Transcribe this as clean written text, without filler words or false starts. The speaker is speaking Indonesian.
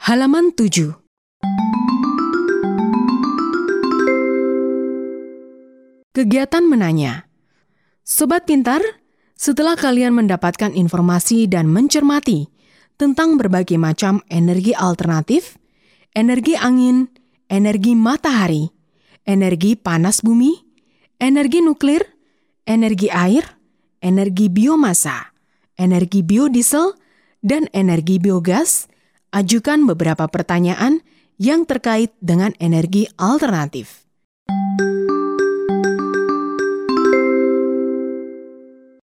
Halaman 7. Kegiatan menanya. Sobat pintar, setelah kalian mendapatkan informasi dan mencermati tentang berbagai macam energi alternatif, energi angin, energi matahari, energi panas bumi, energi nuklir, energi air, energi biomasa, energi biodiesel, dan energi biogas, ajukan beberapa pertanyaan yang terkait dengan energi alternatif.